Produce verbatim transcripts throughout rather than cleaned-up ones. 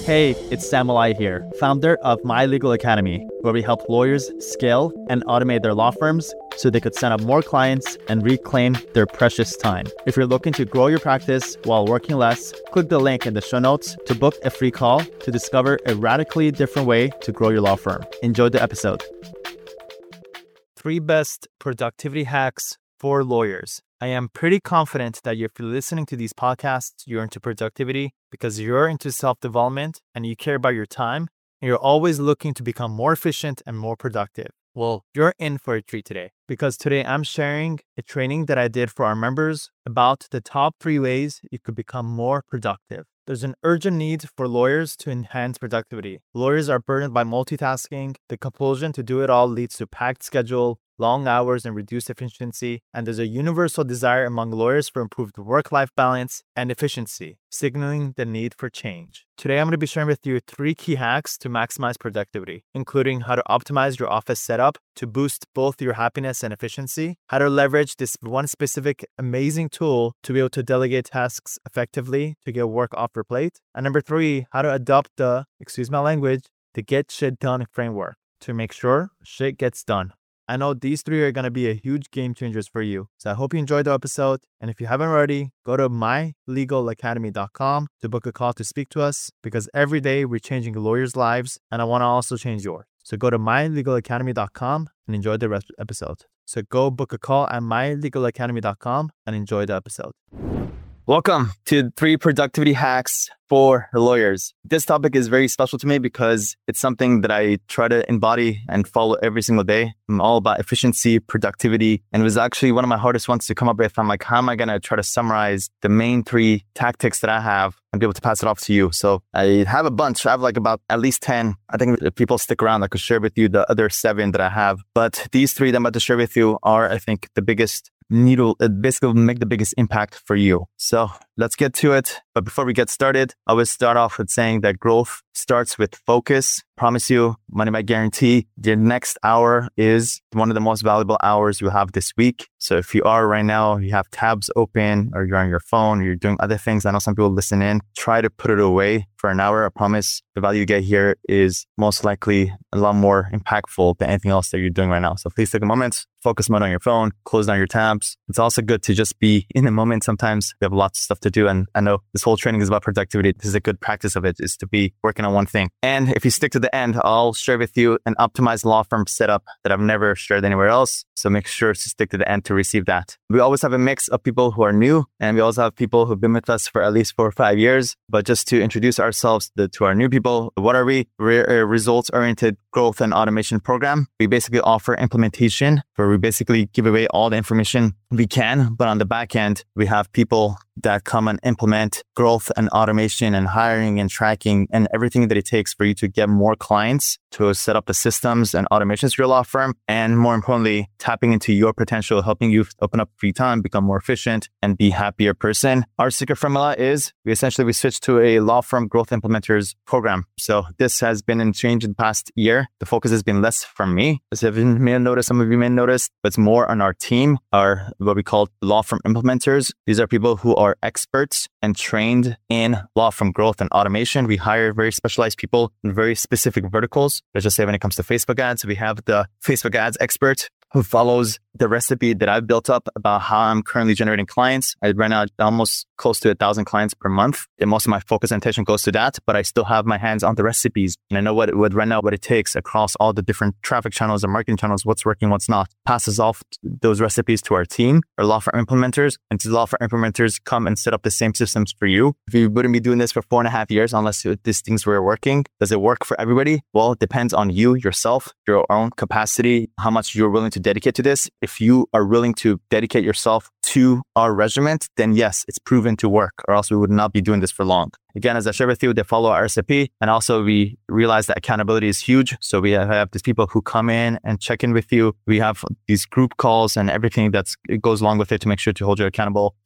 Hey, it's Sam Malai here, founder of My Legal Academy, where we help lawyers scale and automate their law firms so they could sign up more clients and reclaim their precious time. If you're looking to grow your practice while working less, click the link in the show notes to book a free call to discover a radically different way to grow your law firm. Enjoy the episode. Three best productivity hacks for lawyers. I am pretty confident that if you're listening to these podcasts, you're into productivity because you're into self-development and you care about your time and you're always looking to become more efficient and more productive. Well, you're in for a treat today because today I'm sharing a training that I did for our members about the top three ways you could become more productive. There's an urgent need for lawyers to enhance productivity. Lawyers are burdened by multitasking. The compulsion to do it all leads to packed schedule, long hours, and reduced efficiency. And there's a universal desire among lawyers for improved work-life balance and efficiency, signaling the need for change. Today, I'm going to be sharing with you three key hacks to maximize productivity, including how to optimize your office setup to boost both your happiness and efficiency, how to leverage this one specific amazing tool to be able to delegate tasks effectively to get work off your plate, and number three, how to adopt the, excuse my language, the get shit done framework to make sure shit gets done. I know these three are going to be a huge game changers for you. So I hope you enjoyed the episode. And if you haven't already, go to my legal academy dot com to book a call to speak to us because every day we're changing lawyers' lives and I want to also change yours. So go to my legal academy dot com and enjoy the rest of the episode. So go book a call at my legal academy dot com and enjoy the episode. Welcome to three productivity hacks for lawyers. This topic is very special to me because it's something that I try to embody and follow every single day. I'm all about efficiency, productivity, and it was actually one of my hardest ones to come up with. I'm like, how am I going to try to summarize the main three tactics that I have and be able to pass it off to you? So I have a bunch. I have like about at least ten. I think if people stick around, I could share with you the other seven that I have. But these three that I'm about to share with you are, I think, the biggest needle, it basically will make the biggest impact for you. So let's get to it. But before we get started, I always start off with saying that growth starts with focus. Promise you, money back guarantee, the next hour is one of the most valuable hours you have this week. So if you are right now, you have tabs open or you're on your phone, or you're doing other things. I know some people listen in, try to put it away for an hour. I promise the value you get here is most likely a lot more impactful than anything else that you're doing right now. So please take a moment, focus mode on your phone, close down your tabs. It's also good to just be in the moment. Sometimes we have lots of stuff to do. And I know this whole training is about productivity. This is a good practice of it, is to be working on one thing. And if you stick to the end, I'll share with you an optimized law firm setup that I've never shared anywhere else. So make sure to stick to the end to receive that. We always have a mix of people who are new, and we also have people who've been with us for at least four or five years. But just to introduce ourselves the, to our new people, what are we? We're a results-oriented growth and automation program. We basically offer implementation where we basically give away all the information we can, but on the back end, we have people that come and implement growth and automation and hiring and tracking and everything that it takes for you to get more clients, to set up the systems and automations for your law firm, and more importantly, tapping into your potential, helping you open up free time, become more efficient, and be a happier person. Our secret formula is we essentially we switched to a law firm growth implementers program. So this has been in change in the past year. The focus has been less from me, as you may have noticed, some of you may notice, but it's more on our team, our what we call law firm implementers. These are people who are experts and trained in law firm growth and automation. We hire very specialized people in very specific verticals. Let's just say when it comes to Facebook ads, we have the Facebook ads expert who follows the recipe that I've built up about how I'm currently generating clients. I right now almost close to a thousand clients per month. And most of my focus and attention goes to that, but I still have my hands on the recipes. And I know what, what right now, what it takes across all the different traffic channels and marketing channels, what's working, what's not. Passes off those recipes to our team, our law firm implementers, and to law firm implementers come and set up the same systems for you. If you wouldn't be doing this for four and a half years, unless these things were working, does it work for everybody? Well, it depends on you, yourself, your own capacity, how much you're willing to dedicate to this. If you are willing to dedicate yourself to our regiment, then yes, it's proven to work, or else we would not be doing this for long. Again, as I shared with you, they follow our recipe. And also we realize that accountability is huge. So we have these people who come in and check in with you. We have these group calls and everything that goes along with it to make sure to hold you accountable.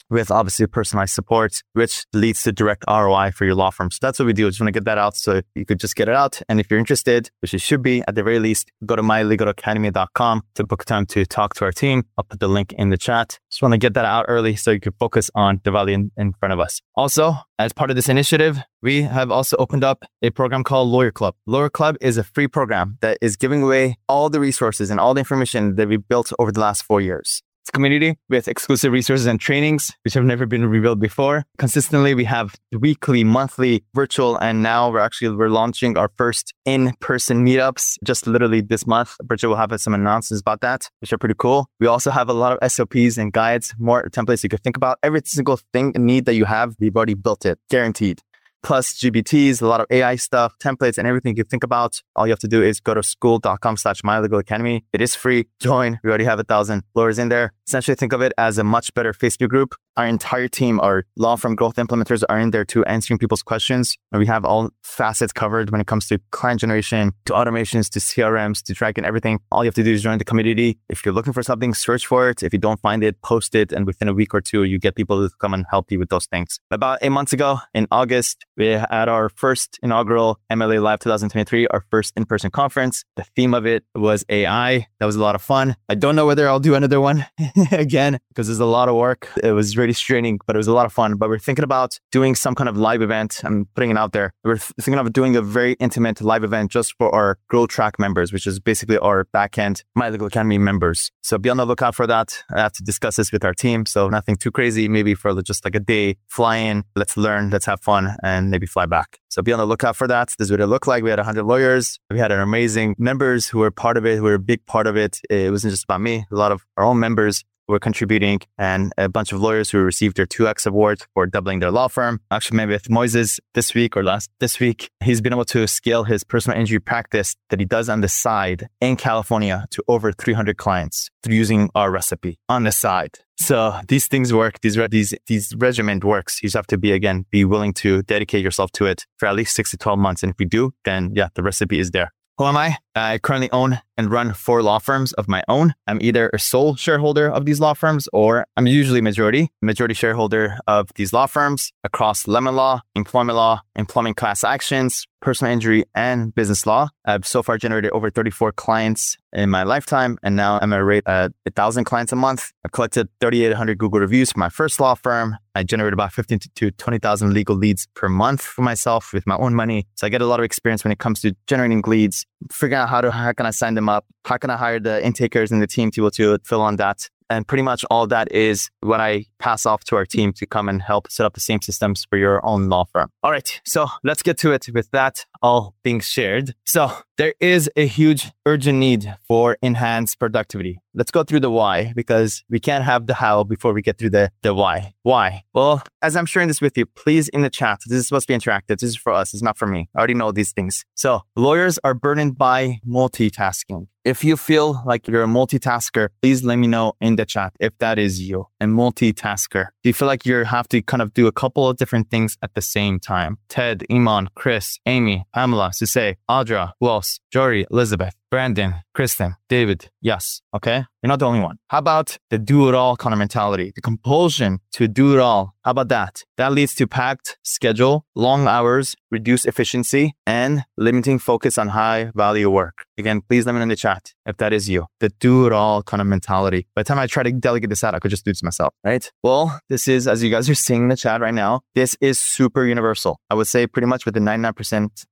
with obviously personalized support, which leads to direct R O I for your law firm. So that's what we do. I just want to get that out so you could just get it out. And if you're interested, which you should be at the very least, go to my legal academy dot com to book time to talk to our team. I'll put the link in the chat. Just want to get that out early so you can focus on the value in, in front of us. Also, as part of this initiative, we have also opened up a program called Lawyer Club. Lawyer Club is a free program that is giving away all the resources and all the information that we built over the last four years. It's a community with exclusive resources and trainings, which have never been revealed before. Consistently, we have weekly, monthly, virtual, and now we're actually, we're launching our first in-person meetups just literally this month. Bridget will have some announcements about that, which are pretty cool. We also have a lot of S O Ps and guides, more templates you could think about. Every single thing, need that you have, we've already built it, guaranteed. Plus G B Ts, a lot of A I stuff, templates, and everything you think about. All you have to do is go to school.com slash My Legal Academy. It is free. Join. We already have a thousand lawyers in there. Essentially, think of it as a much better Facebook group. Our entire team, our law firm growth implementers are in there too, answering people's questions. And we have all facets covered when it comes to client generation, to automations, to C R Ms, to tracking everything. All you have to do is join the community. If you're looking for something, search for it. If you don't find it, post it. And within a week or two, you get people to come and help you with those things. About eight months ago, in August, we had our first inaugural M L A Live twenty twenty-three, our first in-person conference. The theme of it was A I. That was a lot of fun. I don't know whether I'll do another one again, because there's a lot of work. It was really straining, but it was a lot of fun. But we're thinking about doing some kind of live event. I'm putting it out there. We're thinking of doing a very intimate live event just for our Grow Track members, which is basically our backend My Legal Academy members. So be on the lookout for that. I have to discuss this with our team. So nothing too crazy, maybe for just like a day, fly in, let's learn, let's have fun, and maybe fly back. So be on the lookout for that. This is what it looked like. We had one hundred lawyers. We had an amazing members who were part of it, who were a big part of it. It wasn't just about me. A lot of our own members were contributing, and a bunch of lawyers who received their two X award for doubling their law firm. Actually, maybe with Moises this week or last this week, he's been able to scale his personal injury practice that he does on the side in California to over three hundred clients through using our recipe on the side. So these things work. These these these regimen works. You just have to be, again, be willing to dedicate yourself to it for at least six to twelve months. And if you do, then yeah, the recipe is there. Who am I? I currently own and run four law firms of my own. I'm either a sole shareholder of these law firms, or I'm usually majority, majority shareholder of these law firms across lemon law, employment law, employment class actions, personal injury, and business law. I've so far generated over thirty-four clients in my lifetime, and now I'm at a rate at one thousand clients a month. I collected thirty-eight hundred Google reviews for my first law firm. I generated about fifteen to twenty thousand legal leads per month for myself with my own money. So I get a lot of experience when it comes to generating leads, figuring out how to, how can I sign them up? How can I hire the intakers and the team to, to fill on that? And pretty much all that is what I pass off to our team to come and help set up the same systems for your own law firm. All right, so let's get to it with that all being shared. So there is a huge urgent need for enhanced productivity. Let's go through the why, because we can't have the how before we get through the, the why. Why? Well, as I'm sharing this with you, please in the chat, this is supposed to be interactive. This is for us. It's not for me. I already know these things. So lawyers are burdened by multitasking. If you feel like you're a multitasker, please let me know in the chat if that is you, a multitasker. Do you feel like you have to kind of do a couple of different things at the same time? Ted, Iman, Chris, Amy, Pamela, Susay, Audra, who else? Jory, Elizabeth, Brandon, Kristen, David. Yes. Okay. You're not the only one. How about the do-it-all kind of mentality, the compulsion to do it all? How about that? That leads to packed schedule, long hours, reduced efficiency, and limiting focus on high value work. Again, please let me know in the chat if that is you, the do-it-all kind of mentality. By the time I try to delegate this out, I could just do this myself, right? Well, this is, as you guys are seeing in the chat right now, this is super universal. I would say pretty much with the ninety-nine percent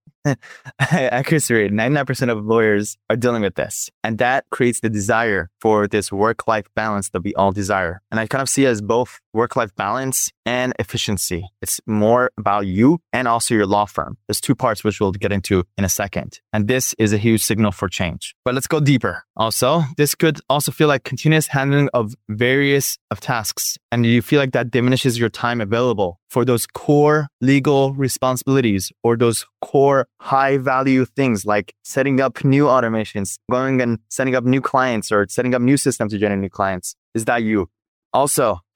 accuracy rate, ninety-nine percent of lawyers are dealing with this. And that creates the desire for this work-life balance that we all desire. And I kind of see it as both work-life balance and efficiency. It's more about you and also your law firm. There's two parts which we'll get into in a second. And this is a huge signal for change. But let's go deeper. Also, this could also feel like continuous handling of various of tasks. And you feel like that diminishes your time available for those core legal responsibilities or those core high value things like setting up new automations, going and setting up new clients or setting up new systems to generate new clients. Is that you? Also,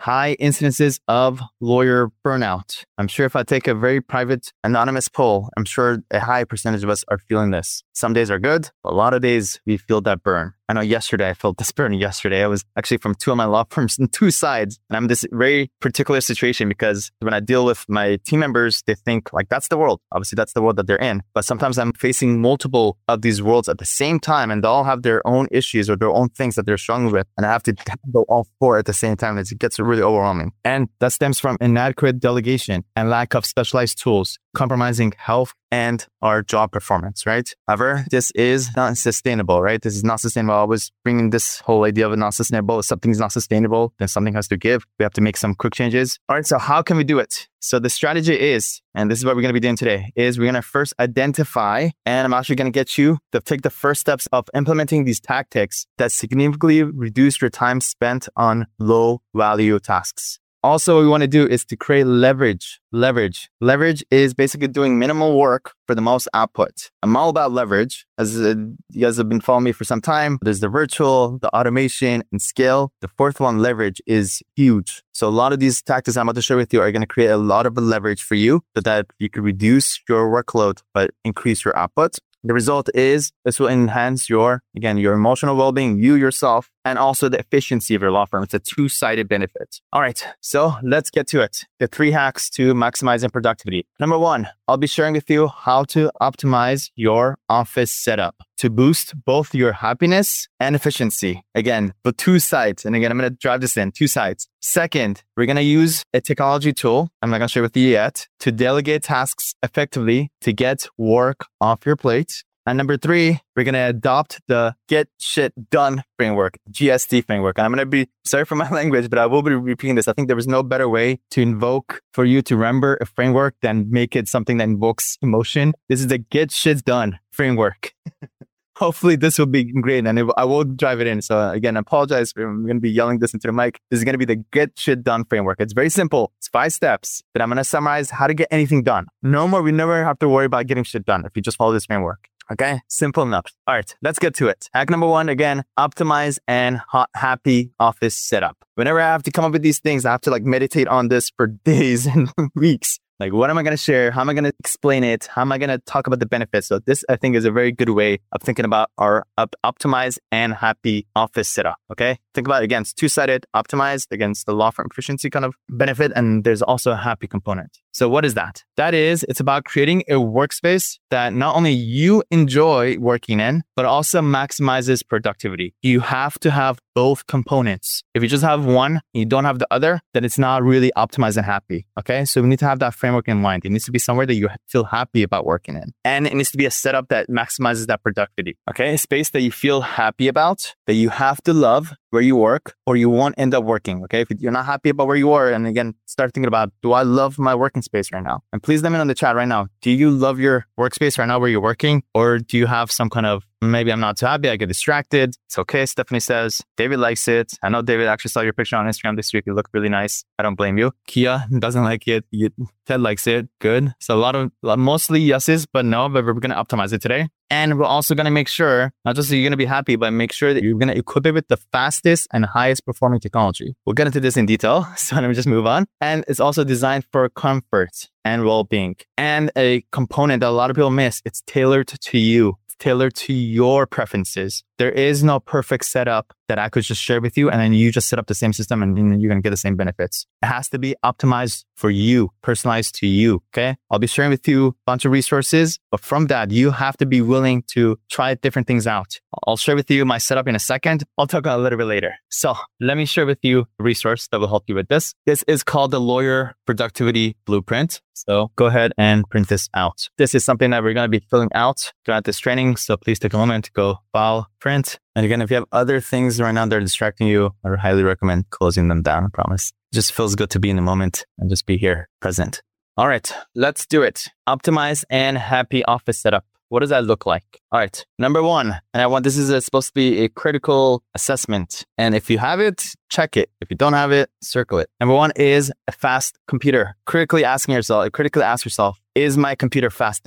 high incidences of lawyer burnout. I'm sure if I take a very private, anonymous poll, I'm sure a high percentage of us are feeling this. Some days are good, but a lot of days we feel that burn. I know yesterday I felt this burn yesterday. I was actually from two of my law firms on two sides. And I'm in this very particular situation because when I deal with my team members, they think like that's the world. Obviously, that's the world that they're in. But sometimes I'm facing multiple of these worlds at the same time, and they all have their own issues or their own things that they're struggling with. And I have to handle all four at the same time. It gets really overwhelming. And that stems from inadequate delegation and lack of specialized tools, compromising health and our job performance, right? However, this is not sustainable, right? This is not sustainable. I was bringing this whole idea of it not sustainable. If something's not sustainable, then something has to give. We have to make some quick changes. All right, so how can we do it? So the strategy is, and this is what we're going to be doing today, is we're going to first identify, and I'm actually going to get you to take the first steps of implementing these tactics that significantly reduce your time spent on low value tasks. Also, what we want to do is to create leverage. Leverage. Leverage is basically doing minimal work for the most output. I'm all about leverage. As uh, you guys have been following me for some time, there's the virtual, the automation, and scale. The fourth one, leverage, is huge. So a lot of these tactics I'm about to share with you are going to create a lot of leverage for you so that you can reduce your workload, but increase your output. The result is this will enhance your, again, your emotional well-being, you yourself, and also the efficiency of your law firm. It's a two-sided benefit. All right, so let's get to it. The three hacks to maximizing productivity. Number one, I'll be sharing with you how to optimize your office setup to boost both your happiness and efficiency. Again, the two sides. And again, I'm going to drive this in, two sides. Second, we're going to use a technology tool, I'm not going to share with you yet, to delegate tasks effectively to get work off your plate. And number three, we're going to adopt the Get Shit Done framework, G S D framework. And I'm going to be, sorry for my language, but I will be repeating this. I think there was no better way to invoke for you to remember a framework than make it something that invokes emotion. This is the Get Shit Done framework. Hopefully this will be great and it, I will drive it in. So again, I apologize. I'm going to be yelling this into the mic. This is going to be the Get Shit Done framework. It's very simple. It's five steps that I'm going to summarize how to get anything done. No more. We never have to worry about getting shit done if you just follow this framework. Okay, simple enough. All right, let's get to it. Hack number one, again, optimize and ha- happy office setup. Whenever I have to come up with these things, I have to like meditate on this for days and weeks. Like, what am I going to share? How am I going to explain it? How am I going to talk about the benefits? So this, I think, is a very good way of thinking about our op- optimized and happy office setup. Okay, think about it again. It's two-sided, optimized against the law firm efficiency kind of benefit, and there's also a happy component. So what is that? That is, it's about creating a workspace that not only you enjoy working in, but also maximizes productivity. You have to have both components. If you just have one, and you don't have the other, then it's not really optimized and happy. Okay, so we need to have that framework in mind. It needs to be somewhere that you feel happy about working in. And it needs to be a setup that maximizes that productivity. Okay, a space that you feel happy about, that you have to love where you work, or you won't end up working. Okay, if you're not happy about where you are, and again, start thinking about, do I love my working space right now? And please let me know in the chat right now. Do you love your workspace right now where you're working? Or do you have some kind of, maybe I'm not too happy, I get distracted. It's okay, Stephanie says. David likes it. I know David actually saw your picture on Instagram this week. You look really nice. I don't blame you. Kia doesn't like it. You, Ted likes it. Good. So a lot of, mostly yeses, but no, but we're going to optimize it today. And we're also going to make sure, not just that you're going to be happy, but make sure that you're going to equip it with the fastest and highest performing technology. We'll get into this in detail. So let me just move on. And it's also designed for comfort and well-being. And a component that a lot of people miss, it's tailored to you. Tailored to your preferences. There is no perfect setup that I could just share with you and then you just set up the same system and you're going to get the same benefits. It has to be optimized for you, personalized to you. Okay. I'll be sharing with you a bunch of resources, but from that, you have to be willing to try different things out. I'll share with you my setup in a second. I'll talk about it a little bit later. So let me share with you a resource that will help you with this. This is called the Lawyer Productivity Blueprint. So go ahead and print this out. This is something that we're going to be filling out throughout this training. So please take a moment to go file, print. And again, if you have other things right now that are distracting you, I would highly recommend closing them down, I promise. It just feels good to be in the moment and just be here, present. All right, let's do it. Optimize and happy office setup. What does that look like? All right, number one, and I want, this is a, supposed to be a critical assessment. And if you have it, check it. If you don't have it, circle it. Number one is a fast computer. Critically asking yourself, critically ask yourself, is my computer fast enough?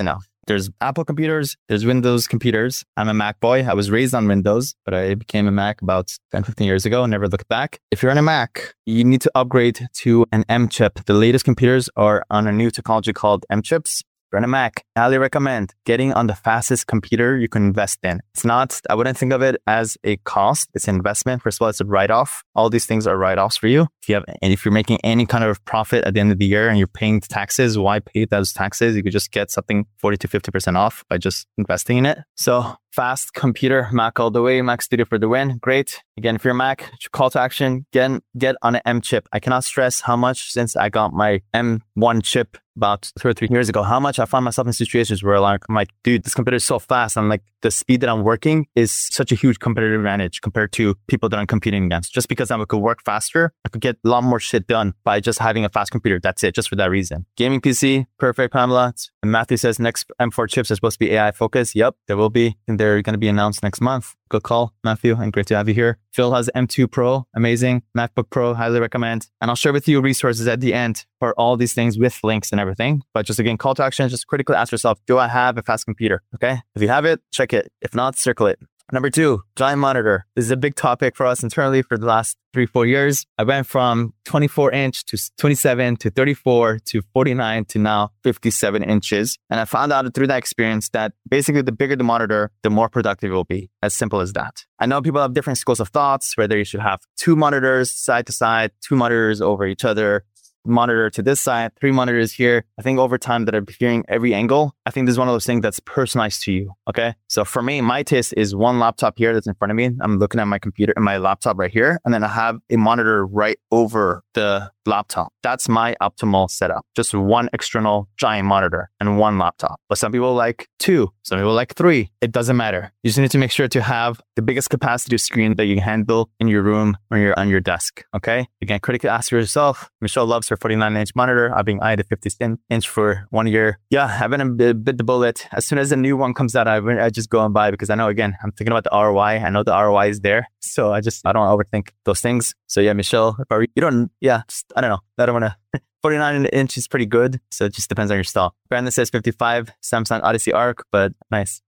There's Apple computers, there's Windows computers. I'm a Mac boy. I was raised on Windows, but I became a Mac about ten, fifteen years ago and never looked back. If you're on a Mac, you need to upgrade to an M chip. The latest computers are on a new technology called M chips. If you're on a Mac, I highly recommend getting on the fastest computer you can invest in. It's not, I wouldn't think of it as a cost. It's an investment. First of all, it's a write-off. All these things are write-offs for you. If you have, and if you're making any kind of profit at the end of the year and you're paying taxes, why pay those taxes? You could just get something forty to fifty percent off by just investing in it. So fast computer, Mac all the way, Mac Studio for the win. Great. Again, if you're a Mac, call to action, get, get on an M chip. I cannot stress how much since I got my M one chip about two or three years ago, how much I find myself in situations where like, I'm like, dude, this computer is so fast. I'm like, the speed that I'm working is such a huge competitive advantage compared to people that I'm competing against. Just because I could work faster, I could get a lot more shit done by just having a fast computer. That's it, just for that reason. Gaming P C, perfect, Pamela. And Matthew says next M four chips are supposed to be A I focused. Yep, there will be. And they're going to be announced next month. Good call, Matthew, and great to have you here. Phil has M two Pro, amazing. MacBook Pro, highly recommend. And I'll share with you resources at the end for all these things with links and everything. But just again, call to action, just critically ask yourself, do I have a fast computer? Okay. If you have it, check it. If not, circle it. Number two, giant monitor. This is a big topic for us internally for the last three, four years. I went from twenty-four inch to twenty-seven to thirty-four to forty-nine to now fifty-seven inches. And I found out through that experience that basically the bigger the monitor, the more productive it will be. As simple as that. I know people have different schools of thoughts, whether you should have two monitors side to side, two monitors over each other, monitor to this side, three monitors here. I think over time that I'm hearing every angle, I think this is one of those things that's personalized to you. Okay. So for me, my taste is one laptop here that's in front of me. I'm looking at my computer and my laptop right here. And then I have a monitor right over the laptop. That's my optimal setup. Just one external giant monitor and one laptop. But some people like two, some people like three. It doesn't matter. You just need to make sure to have the biggest capacity screen that you can handle in your room or you're on your desk. Okay. Again, critically ask yourself. Michelle loves her forty-nine inch monitor. I've been eyed a fifty inch for one year. Yeah, I've been a bit the bullet. As soon as a new one comes out, I, I just go and buy because I know, again, I'm thinking about the R O I. I know the R O I is there. So I just, I don't overthink those things. So yeah, Michelle, if I, you don't, yeah, just, I don't know. I don't want to. forty-nine inch is pretty good. So it just depends on your style. Brandon says fifty-five, Samsung Odyssey Arc, but nice.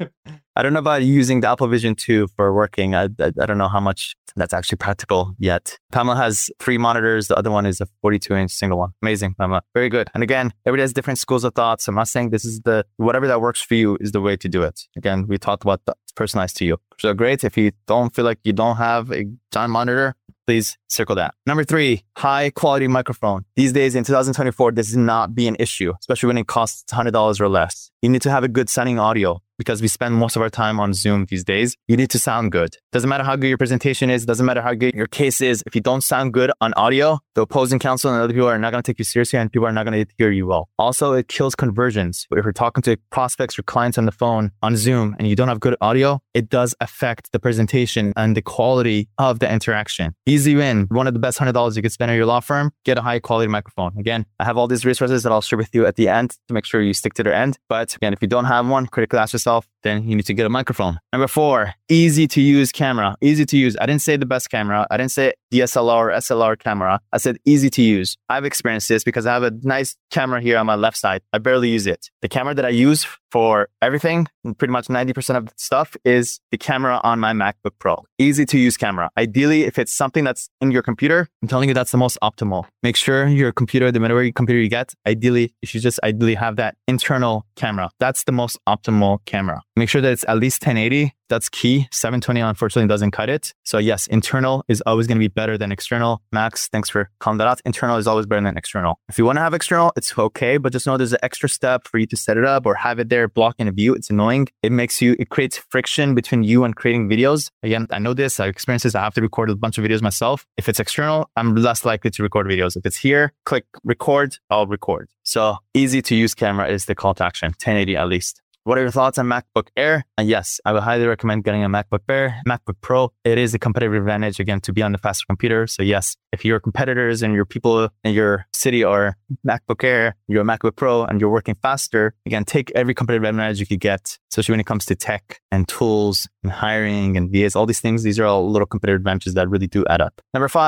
I don't know about using the Apple Vision two for working. I, I, I don't know how much that's actually practical yet. Pamela has three monitors. The other one is a forty-two inch single one. Amazing, Pamela. Very good. And again, everybody has different schools of thoughts. I'm not saying this is the, whatever that works for you is the way to do it. Again, we talked about that. It's personalized to you. So great. If you don't feel like you don't have a giant monitor, please circle that. Number three, high quality microphone. These days in two thousand twenty-four, this is not be an issue, especially when it costs one hundred dollars or less. You need to have a good sounding audio because we spend most of our time on Zoom these days. You need to sound good. Doesn't matter how good your presentation is. Doesn't matter how good your case is. If you don't sound good on audio, the opposing counsel and other people are not going to take you seriously and people are not going to hear you well. Also, it kills conversions. If you're talking to prospects or clients on the phone on Zoom and you don't have good audio, it does affect the presentation and the quality of the interaction. Easy win. One of the best one hundred dollars you could spend at your law firm, get a high quality microphone. Again, I have all these resources that I'll share with you at the end to make sure you stick to the end. But again, if you don't have one, critically ask yourself, then you need to get a microphone. Number four, easy to use camera. Easy to use. I didn't say the best camera. I didn't say D S L R or S L R camera. I said easy to use. I've experienced this because I have a nice camera here on my left side. I barely use it. The camera that I use for everything, pretty much ninety percent of the stuff, is the camera on my MacBook Pro. Easy to use camera. Ideally, if it's something that's in your computer, I'm telling you that's the most optimal. Make sure your computer, the whatever computer you get, ideally, you should just ideally have that internal camera. That's the most optimal camera. Make sure that it's at least ten eighty. That's key. seven twenty unfortunately doesn't cut it. So yes, internal is always going to be better than external. Max, thanks for calling that out. Internal is always better than external. If you want to have external, it's okay, but just know there's an extra step for you to set it up or have it there blocking a view. It's annoying. It makes you, it creates friction between you and creating videos. Again, I know this, I experienced this. I have to record a bunch of videos myself. If it's external, I'm less likely to record videos. If it's here, click record, I'll record. So easy to use camera is the call to action, ten eighty at least. What are your thoughts on MacBook Air? And yes, I would highly recommend getting a MacBook Air, MacBook Pro. It is a competitive advantage, again, to be on the faster computer. So yes, if your competitors and your people in your city are MacBook Air, you're a MacBook Pro, and you're working faster, again, take every competitive advantage you could get, especially when it comes to tech and tools and hiring and V As, all these things. These are all little competitive advantages that really do add up. Number five,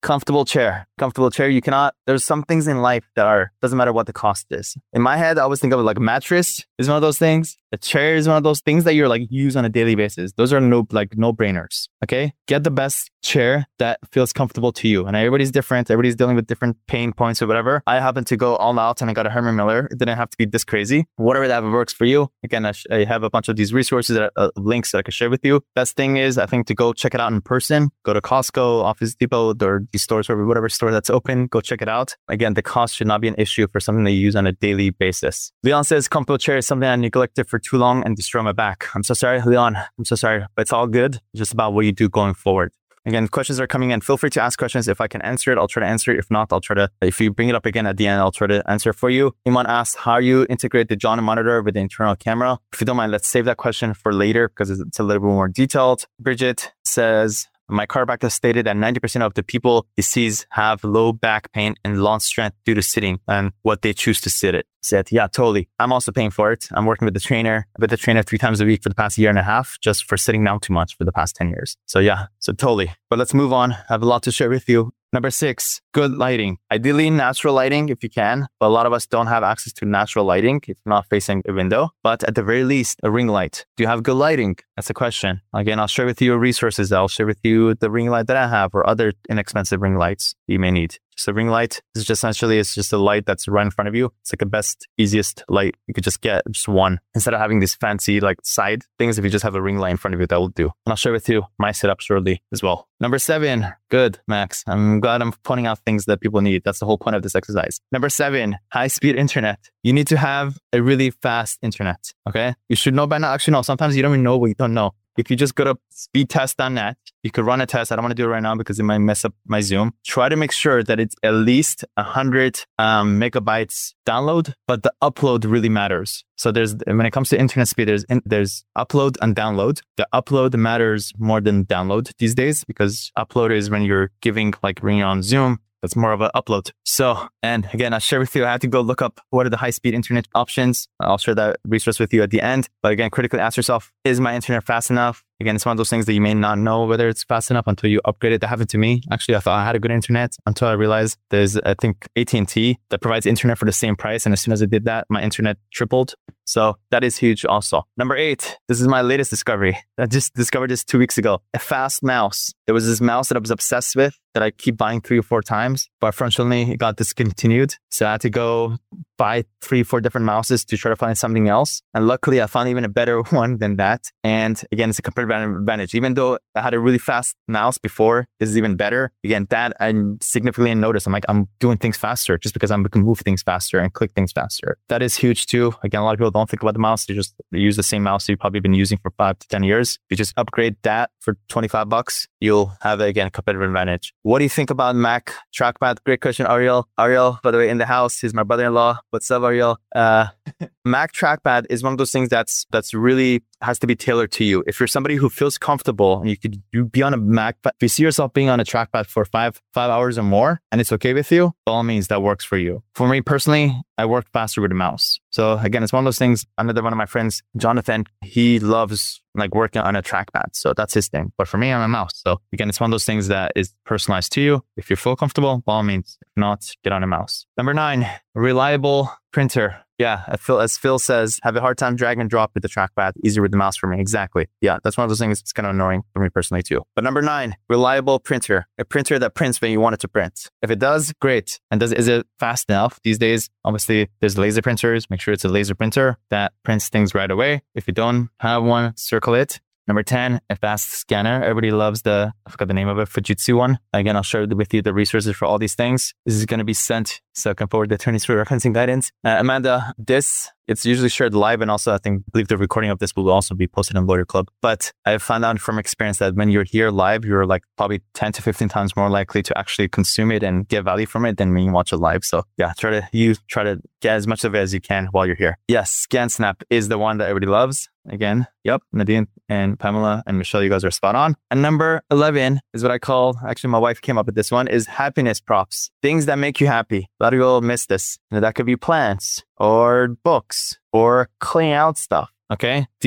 comfortable chair. Comfortable chair. You cannot, there's some things in life that are, doesn't matter what the cost is. In my head, I always think of it like a mattress is one of those things. A chair is one of those things that you're like use on a daily basis. Those are no, like no brainers. Okay. Get the best chair that feels comfortable to you. And everybody's different. Everybody's dealing with different pain points or whatever. I happen to go all out and I got a Herman Miller. It didn't have to be this crazy. Whatever that works for you. Again, I, sh- I have a bunch of these resources, that, uh, links that I can share with you. Best thing is, I think, to go check it out in person. Go to Costco, Office Depot, or these stores, or whatever store that's open. Go check it out. Again, the cost should not be an issue for something that you use on a daily basis. Leon says, comfortable chair is something I neglected for too long and destroy my back. I'm so sorry, Leon. I'm so sorry, but it's all good. It's just about what you do going forward. Again, questions are coming in. Feel free to ask questions. If I can answer it, I'll try to answer it. If not, I'll try to, if you bring it up again at the end, I'll try to answer for you. Iman asks, how you integrate the John monitor with the internal camera? If you don't mind, let's save that question for later because it's a little bit more detailed. Bridget says, my chiropractor stated that ninety percent of the people he sees have low back pain and long strength due to sitting and what they choose to sit it. Said, yeah, totally. I'm also paying for it. I'm working with the trainer, with the trainer three times a week for the past year and a half, just for sitting down too much for the past ten years. So yeah, so totally. But let's move on. I have a lot to share with you. Number six, good lighting. Ideally, natural lighting if you can, but a lot of us don't have access to natural lighting if you're not facing a window. But at the very least, a ring light. Do you have good lighting? That's the question. Again, I'll share with you resources. I'll share with you the ring light that I have or other inexpensive ring lights you may need. Just a ring light is just essentially, it's just a light that's right in front of you. It's like the best, easiest light you could just get, just one. Instead of having these fancy like side things, if you just have a ring light in front of you, that will do. And I'll share with you my setup shortly as well. Number seven, good, Max. I'm glad I'm pointing out things that people need. That's the whole point of this exercise. Number seven, high-speed internet. You need to have a really fast internet, okay? You should know by now. Actually, no, sometimes you don't even know what you don't know. If you just go to speedtest dot net, you could run a test. I don't want to do it right now because it might mess up my Zoom. Try to make sure that it's at least one hundred um, megabytes download, but the upload really matters. So there's, when it comes to internet speed, there's in, there's upload and download. The upload matters more than download these days because upload is when you're giving, like when you're on Zoom, that's more of an upload. So, and again, I'll share with you, I had to go look up what are the high-speed internet options. I'll share that resource with you at the end. But again, critically ask yourself, is my internet fast enough? Again, it's one of those things that you may not know whether it's fast enough until you upgrade it. That happened to me. Actually, I thought I had a good internet until I realized there's, I think, A T and T that provides internet for the same price. And as soon as I did that, my internet tripled. So that is huge also. Number eight, this is my latest discovery. I just discovered this two weeks ago. A fast mouse. There was this mouse that I was obsessed with that I keep buying three or four times, but unfortunately it got discontinued. So I had to go buy three, four different mouses to try to find something else. And luckily I found even a better one than that. And again, it's a competitive advantage. Even though I had a really fast mouse before, this is even better. Again, that I significantly noticed. I'm like, I'm doing things faster just because I'm can move things faster and click things faster. That is huge too. Again, a lot of people don't think about the mouse. They just use the same mouse you've probably been using for five to ten years. If you just upgrade that for twenty-five bucks, you'll have, again, a competitive advantage. What do you think about Mac trackpad? Great question, Ariel. Ariel, by the way, in the house, he's my brother-in-law. What's up, Ariel? Uh, Mac trackpad is one of those things that's that's really has to be tailored to you. If you're somebody who feels comfortable and you could you be on a Mac, if you see yourself being on a trackpad for five five hours or more, and it's okay with you, by all means, that works for you. For me personally, I work faster with a mouse. So again, it's one of those things. Another one of my friends, Jonathan, he loves like working on a trackpad. So that's his thing. But for me, I'm a mouse. So again, it's one of those things that is personalized to you. If you feel comfortable, by all means, if not, get on a mouse. Number nine, reliable printer. Yeah, as Phil, as Phil says, have a hard time drag and drop with the trackpad, easier with the mouse for me. Exactly. Yeah, that's one of those things that's kind of annoying for me personally too. But number nine, reliable printer. A printer that prints when you want it to print. If it does, great. And does is it fast enough? These days, obviously, there's laser printers. Make sure it's a laser printer that prints things right away. If you don't have one, circle it. Number ten, a fast scanner. Everybody loves the, I forgot the name of it, Fujitsu one. Again, I'll share with you the resources for all these things. This is going to be sent, so I can forward the attorneys for referencing guidance. Uh, Amanda, this, it's usually shared live, and also I think, I believe the recording of this will also be posted on Lawyer Club. But I've found out from experience that when you're here live, you're like probably ten to fifteen times more likely to actually consume it and get value from it than when you watch it live. So yeah, try to, you try to get as much of it as you can while you're here. Yes, ScanSnap is the one that everybody loves. Again, yep, Nadine and Pamela and Michelle, you guys are spot on. And number eleven is what I call, actually my wife came up with this one, is happiness props. Things that make you happy. A lot of people miss this. That could be plants or books or cleaning out stuff. Okay. Do you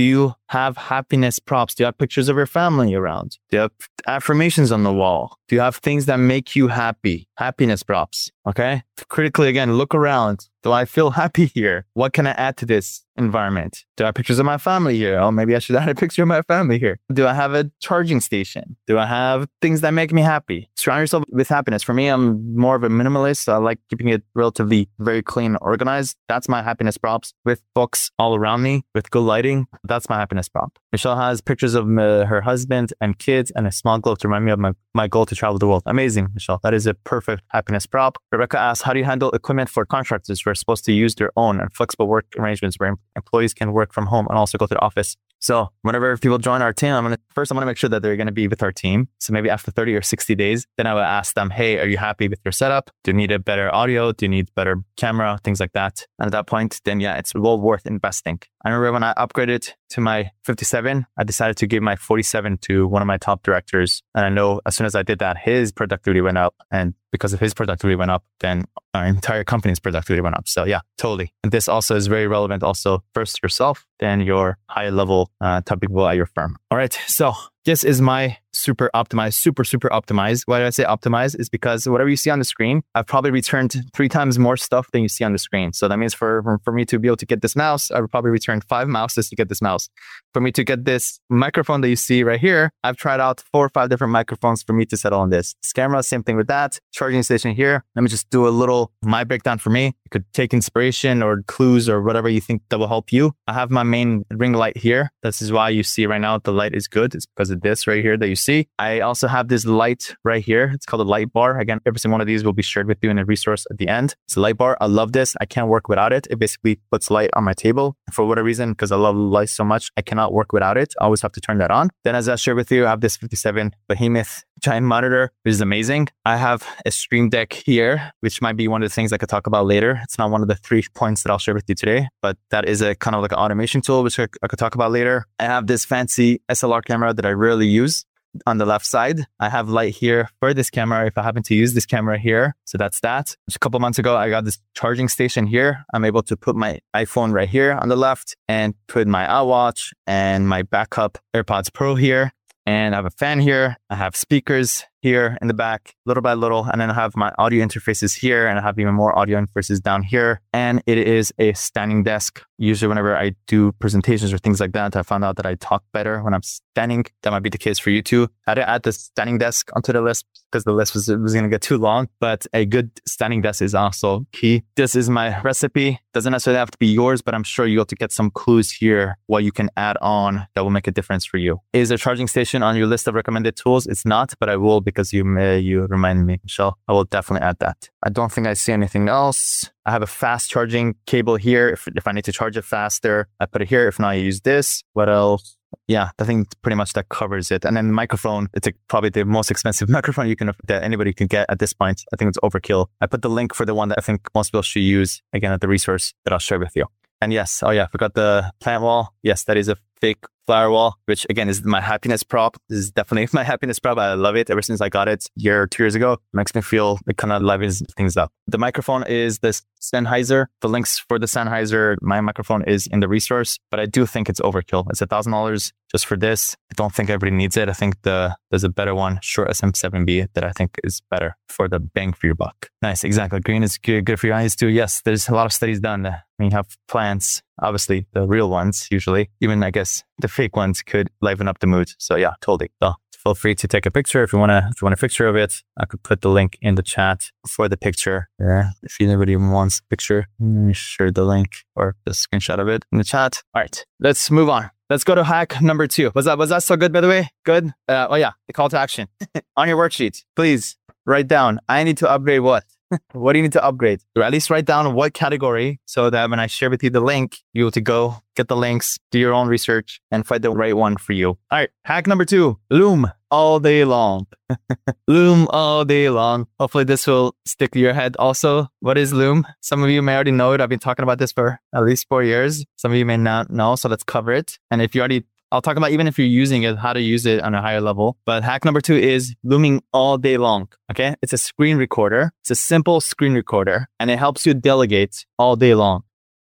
have happiness props? Do you have pictures of your family around? Do you have affirmations on the wall? Do you have things that make you happy? Happiness props. Okay. Critically, again, look around. Do I feel happy here? What can I add to this environment? Do I have pictures of my family here? Oh, maybe I should add a picture of my family here. Do I have a charging station? Do I have things that make me happy? Surround yourself with happiness. For me, I'm more of a minimalist. So I like keeping it relatively very clean and organized. That's my happiness props, with books all around me, with good lighting. That's my happiness prop. Michelle has pictures of uh, her husband and kids and a small globe to remind me of my, my goal to travel the world. Amazing, Michelle. That is a perfect happiness prop. Rebecca asks, how do you handle equipment for contractors who are supposed to use their own and flexible work arrangements where employees can work from home and also go to the office? So whenever people join our team, I'm gonna first I'm gonna make sure that they're gonna be with our team. So maybe after thirty or sixty days, then I will ask them, hey, are you happy with your setup? Do you need a better audio? Do you need better camera? Things like that. And at that point, then yeah, it's well worth investing. I remember when I upgraded to my fifty-seven, I decided to give my forty-seven to one of my top directors. And I know as soon as I did that, his productivity went up. And because of his productivity went up, then our entire company's productivity went up. So yeah, totally. And this also is very relevant also first yourself, then your high level uh, top people at your firm. All right. So this is my super optimized, super, super optimized. Why did I say optimized? Is because whatever you see on the screen, I've probably returned three times more stuff than you see on the screen. So that means for, for me to be able to get this mouse, I would probably return five mouses to get this mouse. For me to get this microphone that you see right here, I've tried out four or five different microphones for me to settle on this. This camera, same thing with that. Charging station here. Let me just do a little, my breakdown for me. You could take inspiration or clues or whatever you think that will help you. I have my main ring light here. This is why you see right now the light is good. It's because of this right here that you see. I also have this light right here. It's called a light bar. Again, every single one of these will be shared with you in a resource at the end. It's a light bar. I love this. I can't work without it. It basically puts light on my table. For whatever reason, because I love light so much, I cannot work without it. I always have to turn that on. Then as I shared with you, I have this fifty-seven Behemoth giant monitor, which is amazing. I have a Stream Deck here, which might be one of the things I could talk about later. It's not one of the three points that I'll share with you today, but that is a kind of like an automation tool, which I, I could talk about later. I have this fancy S L R camera that I rarely use. On the left side, I have light here for this camera if I happen to use this camera here. So that's that. Just a couple months ago, I got this charging station here. I'm able to put my iPhone right here on the left and put my iWatch and my backup AirPods Pro here. And I have a fan here. I have speakers here in the back, little by little. And then I have my audio interfaces here, and I have even more audio interfaces down here. And it is a standing desk. Usually whenever I do presentations or things like that, I found out that I talk better when I'm standing. That might be the case for you too. I didn't add the standing desk onto the list because the list was, was going to get too long, but a good standing desk is also key. This is my recipe. Doesn't necessarily have to be yours, but I'm sure you'll have to get some clues here, what you can add on that will make a difference for you. Is a charging station on your list of recommended tools? It's not, but I will because you may, you reminded me, Michelle. I will definitely add that. I don't think I see anything else. I have a fast charging cable here. If, if I need to charge it faster, I put it here. If not, I use this. What else? Yeah, I think pretty much that covers it. And then the microphone, it's a, probably the most expensive microphone you can that anybody can get at this point. I think it's overkill. I put the link for the one that I think most people should use, again, at the resource that I'll share with you. And yes, oh yeah, I forgot the plant wall. Yes, that is a fake flower wall, which again is my happiness prop. This is definitely my happiness prop. I love it ever since I got it a year or two years ago. It makes me feel it kind of livens things up. The microphone is this Sennheiser. The links for the Sennheiser, my microphone is in the resource, but I do think it's overkill. It's a thousand dollars just for this. I don't think everybody needs it. I think the there's a better one, Shure S M seven B, that I think is better for the bang for your buck. Nice, exactly. Green is good, good for your eyes too. Yes, there's a lot of studies done. When you have plants, obviously the real ones, usually, even I guess the fake ones could liven up the mood. So yeah, totally. So feel free to take a picture if you want to. If you want a picture of it, I could put the link in the chat for the picture. Yeah, if anybody wants a picture, share the link or the screenshot of it in the chat. All right, let's move on. Let's go to hack number two. Was that was that so good, by the way? Good. Uh, oh yeah, the call to action on your worksheet. Please write down. I need to upgrade what? What do you need to upgrade? Or at least write down what category so that when I share with you the link, you're able to go get the links, do your own research, and find the right one for you. All right, hack number two, Loom all day long. Loom all day long. Hopefully this will stick to your head also. What is Loom? Some of you may already know it. I've been talking about this for at least four years. Some of you may not know, so let's cover it. And if you already I'll talk about even if you're using it, how to use it on a higher level. But hack number two is looming all day long. Okay. It's a screen recorder. It's a simple screen recorder and it helps you delegate all day long.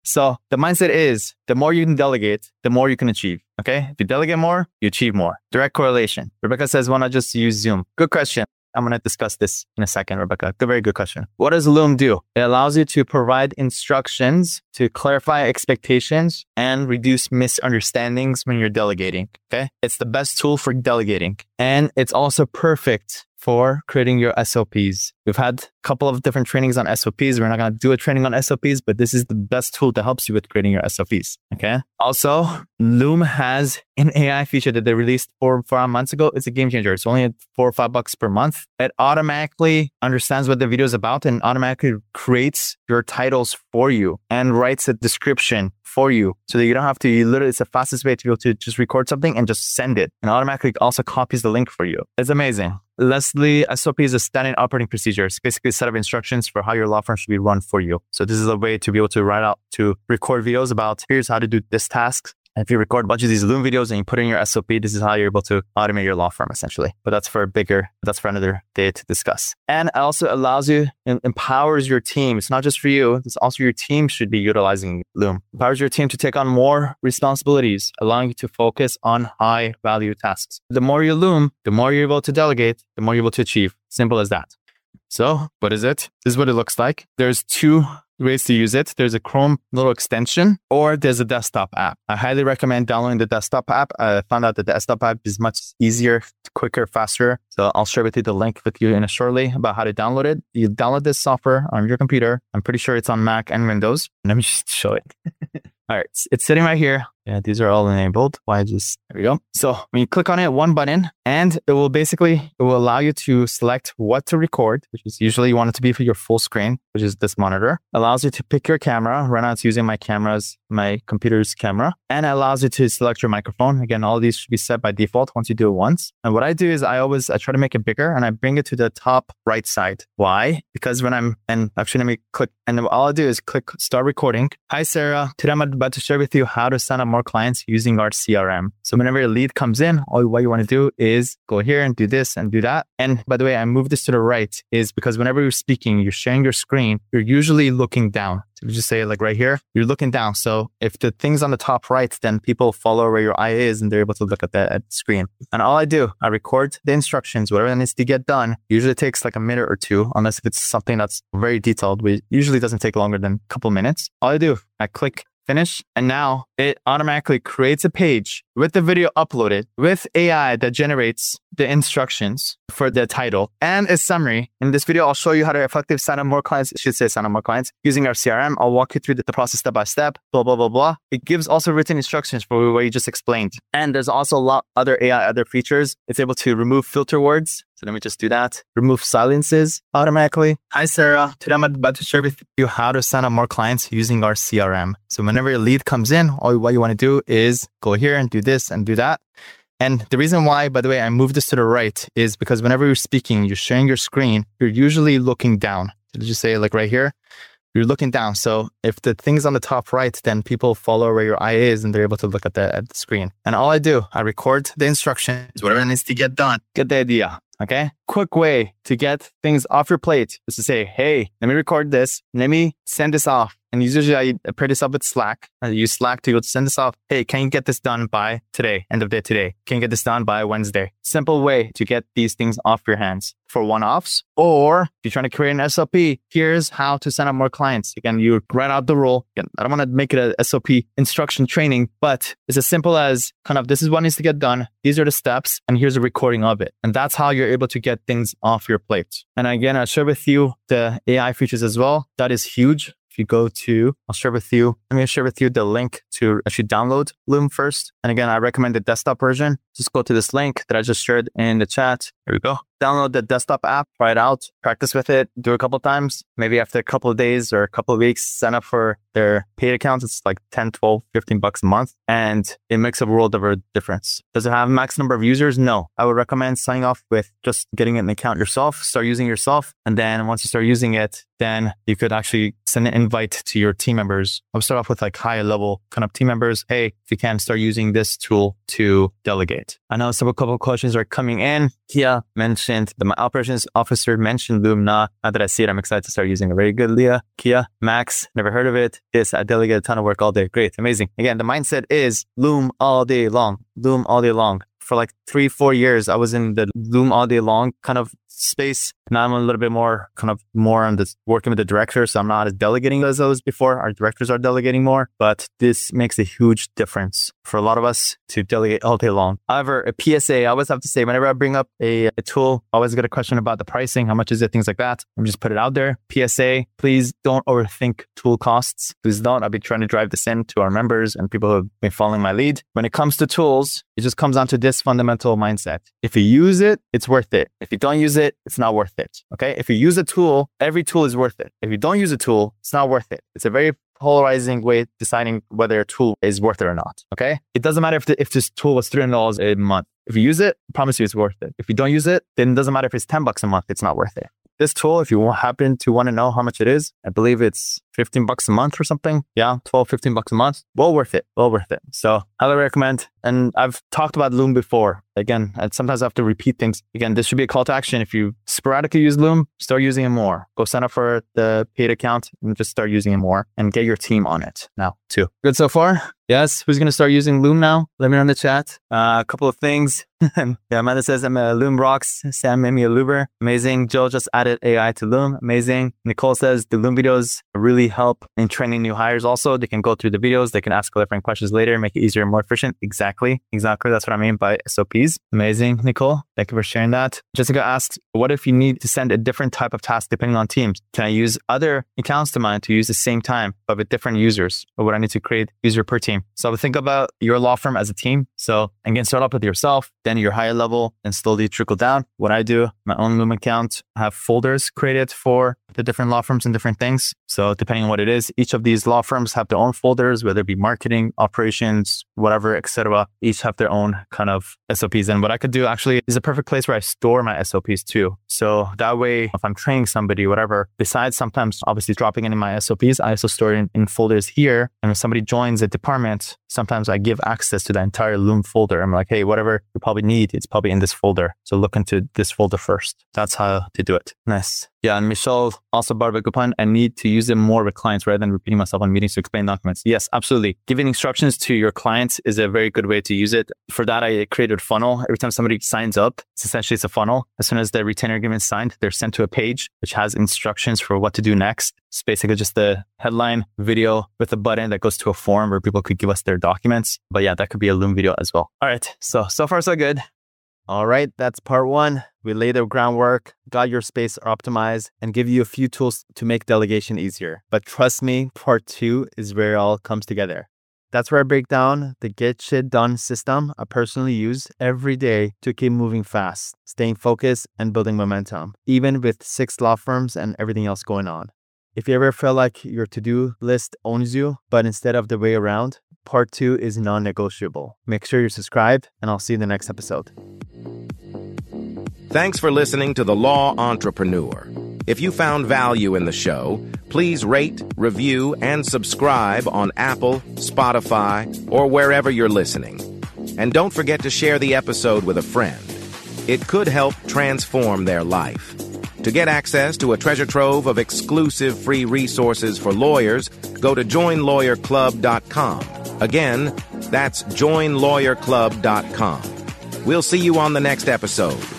So the mindset is the more you can delegate, the more you can achieve. Okay. If you delegate more, you achieve more. Direct correlation. Rebecca says, why not just use Zoom? Good question. I'm going to discuss this in a second, Rebecca. Good, very good question. What does Loom do? It allows you to provide instructions to clarify expectations and reduce misunderstandings when you're delegating. Okay. It's the best tool for delegating. And it's also perfect for creating your S O Ps. We've had a couple of different trainings on S O Ps. We're not going to do a training on S O Ps, but this is the best tool that helps you with creating your S O Ps. Okay. Also, Loom has an A I feature that they released four, four months ago. It's a game changer. It's only four or five bucks per month. It automatically understands what the video is about and automatically creates your titles for you and writes a description for you so that you don't have to, you literally, it's the fastest way to be able to just record something and just send it, and automatically also copies the link for you. It's amazing. Lastly, S O P is a standard operating procedure. It's basically a set of instructions for how your law firm should be run for you. So this is a way to be able to write out, to record videos about, here's how to do this task. And if you record a bunch of these Loom videos and you put in your S O P, this is how you're able to automate your law firm, essentially. But that's for a bigger, that's for another day to discuss. And it also allows you and empowers your team. It's not just for you. It's also your team should be utilizing Loom. Empowers your team to take on more responsibilities, allowing you to focus on high value tasks. The more you Loom, the more you're able to delegate, the more you're able to achieve. Simple as that. So what is it? This is what it looks like. There's two ways to use it. There's a Chrome little extension, or there's a desktop app. I highly recommend downloading the desktop app. I found out that the desktop app is much easier, quicker, faster. So I'll share with you the link with you in a shortly about how to download it. You download this software on your computer. I'm pretty sure it's on Mac and Windows. Let me just show it. All right, it's sitting right here. Yeah, these are all enabled. Why just, there we go. So when you click on it, one button, and it will basically, it will allow you to select what to record, which is usually you want it to be for your full screen, which is this monitor. Allows you to pick your camera. Right now it's using my camera's, my computer's camera, and it allows you to select your microphone. Again, all of these should be set by default once you do it once. And what I do is I always, I try to make it bigger and I bring it to the top right side. Why? Because when I'm, and actually let me click, and then all I do is click start recording. Hi, Sarah. Today I'm about to share with you how to sign up more clients using our C R M. So whenever a lead comes in, all what you want to do is go here and do this and do that. And by the way, I move this to the right is because whenever you're speaking, you're sharing your screen, you're usually looking down. So if you just say like right here, you're looking down. So if the thing's on the top right, then people follow where your eye is and they're able to look at the, at the screen. And all I do, I record the instructions, whatever that needs to get done. Usually it takes like a minute or two, unless if it's something that's very detailed, which usually doesn't take longer than a couple minutes. All I do, I click finish, and now it automatically creates a page with the video uploaded with A I that generates the instructions for the title and a summary. In this video, I'll show you how to effectively sign up more clients. It should say sign up more clients using our C R M. I'll walk you through the process step by step, blah, blah, blah, blah. It gives also written instructions for what you just explained. And there's also a lot other A I, other features. It's able to remove filter words. So let me just do that. Remove silences automatically. Hi, Sarah. Today I'm about to share with you how to sign up more clients using our C R M. So whenever a lead comes in, all what you want to do is go here and do this and do that. And the reason why, by the way, I moved this to the right is because whenever you're speaking, you're sharing your screen, you're usually looking down. So just say like right here, you're looking down. So if the thing's on the top right, then people follow where your eye is and they're able to look at the, at the screen. And all I do, I record the instructions, whatever needs to get done. Get the idea. Okay. Quick way to get things off your plate is to say, hey, let me record this. Let me send this off. And usually I pair this up with Slack. I use Slack to go send this off. Hey, can you get this done by today? End of day today. Can you get this done by Wednesday? Simple way to get these things off your hands for one-offs. Or if you're trying to create an S O P, here's how to sign up more clients. Again, you write out the rule. Again, I don't want to make it an S O P instruction training, but it's as simple as kind of this is what needs to get done. These are the steps and here's a recording of it. And that's how you're able to get things off your plate. And again, I'll share with you the A I features as well. That is huge. If you go to, I'll share with you, I'm going to share with you the link to actually download Loom first. And again, I recommend the desktop version. Just go to this link that I just shared in the chat. Here we go. Download the desktop app, try it out, practice with it, do it a couple of times. Maybe after a couple of days or a couple of weeks, sign up for their paid accounts. It's like ten, twelve, fifteen bucks a month. And it makes a world of a difference. Does it have a max number of users? No. I would recommend signing off with just getting an account yourself, start using it yourself. And then once you start using it, then you could actually send an invite to your team members. I would start off with like high level kind of team members. Hey, if you can start using this tool to delegate. I know some a couple of questions are coming in. Kia mentioned mentioned, the operations officer mentioned Loom. Now, now that I see it, I'm excited to start using it. Very good, Leah. Kia, Max, never heard of it. Yes, I delegate a ton of work all day. Great, amazing. Again, the mindset is Loom all day long. Loom all day long. For like three, four years, I was in the Loom all day long kind of space. Now I'm a little bit more kind of more on this working with the director. So I'm not as delegating as I was before. Our directors are delegating more, but this makes a huge difference for a lot of us to delegate all day long. However, a P S A, I always have to say, whenever I bring up a, a tool, I always get a question about the pricing. How much is it? Things like that. I'm just put it out there. P S A, please don't overthink tool costs. Please don't. I'll be trying to drive this in to our members and people who have been following my lead. When it comes to tools, it just comes down to this fundamental mindset. If you use it, it's worth it. If you don't use it, it's not worth it. Okay. If you use a tool, every tool is worth it. If you don't use a tool, it's not worth it. It's a very polarizing way of deciding whether a tool is worth it or not. Okay. It doesn't matter if the, if this tool was three hundred dollars a month. If you use it, I promise you it's worth it. If you don't use it, then it doesn't matter if it's ten bucks a month. It's not worth it. This tool, if you happen to want to know how much it is, I believe it's fifteen bucks a month or something. Yeah, twelve, fifteen bucks a month. Well worth it. Well worth it. So highly recommend. And I've talked about Loom before. Again, and sometimes I have to repeat things. Again, this should be a call to action. If you sporadically use Loom, start using it more. Go sign up for the paid account and just start using it more and get your team on it now too. Good so far? Yes. Who's going to start using Loom now? Let me know in the chat. Uh, a couple of things. Yeah, Amanda says, I'm a Loom rocks. Sam made me a Loober. Amazing. Joe just added A I to Loom. Amazing. Nicole says the Loom videos really help in training new hires also. They can go through the videos. They can ask different questions later, make it easier and more efficient. Exactly. Exactly. That's what I mean by S O Ps. Amazing, Nicole. Thank you for sharing that. Jessica asked, what if you need to send a different type of task depending on teams? Can I use other accounts to mine to use the same time, but with different users? Or would I need to create user per team? So think about your law firm as a team. So again, start off with yourself, then your higher level, and slowly trickle down. What I do, my own Loom account, I have folders created for the different law firms and different things. So depending on what it is, each of these law firms have their own folders, whether it be marketing, operations, whatever, et cetera. Each have their own kind of S O Ps. And what I could do actually is a perfect place where I store my S O Ps too. So that way, if I'm training somebody, whatever, besides sometimes obviously dropping in my S O Ps, I also store it in, in folders here. And when somebody joins a department, sometimes I give access to the entire Loom folder. I'm like, hey, whatever you probably need, it's probably in this folder. So look into this folder first. That's how to do it. Nice. Yeah, and Michelle also brought up a good point. I need to use it more with clients rather than repeating myself on meetings to explain documents. Yes, absolutely. Giving instructions to your clients is a very good way to use it. For that, I created a funnel. Every time somebody signs up, it's essentially it's a funnel. As soon as the retainer agreement is signed, they're sent to a page which has instructions for what to do next. It's basically just the headline video with a button that goes to a form where people could give us their documents. But yeah, that could be a Loom video as well. All right. So, so far so good. All right, that's part one. We lay the groundwork, got your space optimized, and give you a few tools to make delegation easier. But trust me, part two is where it all comes together. That's where I break down the Get Shit Done system I personally use every day to keep moving fast, staying focused, and building momentum, even with six law firms and everything else going on. If you ever feel like your to-do list owns you, but instead of the way around, part two is non-negotiable. Make sure you're subscribed, and I'll see you in the next episode. Thanks for listening to The Law Entrepreneur. If you found value in the show, please rate, review, and subscribe on Apple, Spotify, or wherever you're listening. And don't forget to share the episode with a friend. It could help transform their life. To get access to a treasure trove of exclusive free resources for lawyers, go to join lawyer club dot com. Again, that's join lawyer club dot com. We'll see you on the next episode.